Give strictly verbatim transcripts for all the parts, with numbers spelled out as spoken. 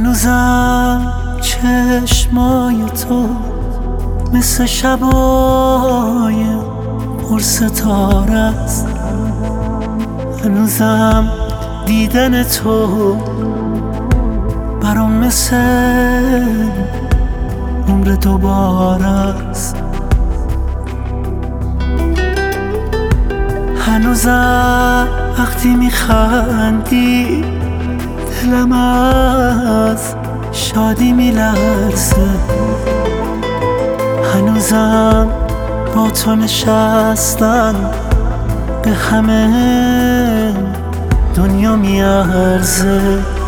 هنوزم چشمای تو مثل شبای پر ستاره است. هنوزم دیدن تو برام مثل عمر دوباره است. هنوزم وقتی میخندی دلم از شادی میلرزه. هنوزم با تو نشستن به همه دنیا میارزه.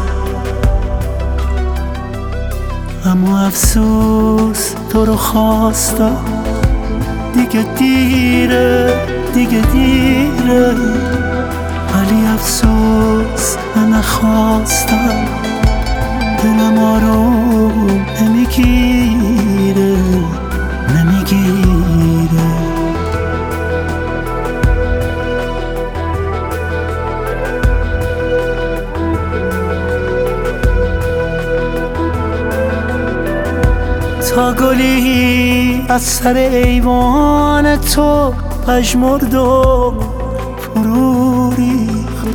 اما افسوس تو رو خواستم، دیگه دیره دیگه دیره. ولی افسوس من نخواستم، دلم آروم نمیگیره نمیگیره. تا گلی از سر ایوان تو پژمرد و فرو ریخت.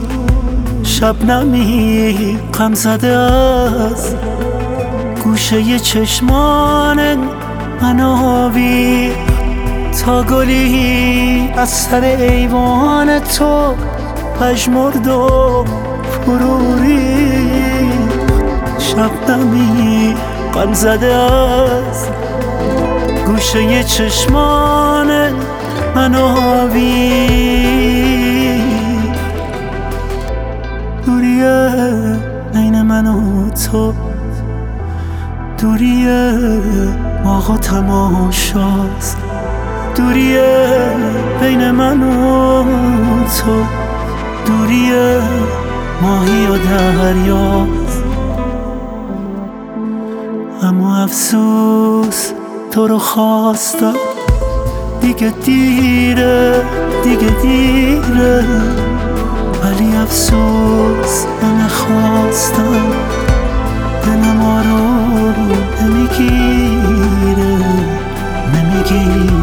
شبنمی غم زده از گوشه چشمان من آویخت. تا گلی از سر ایوان تو پژمرد و فرو ریخت. شبنمی غم زده از گوشه چشمان من آویخت. دوریه بین من و تو، دوریه باغ و تماشاست. دوریه بین من و تو، دوریه ماهی و دریاست. اما افسوس تو رو خواستم، دیگه دیره دیگه دیره. ولی افسوس من نخواستم، دلم آروم نمیگیره نمیگیره.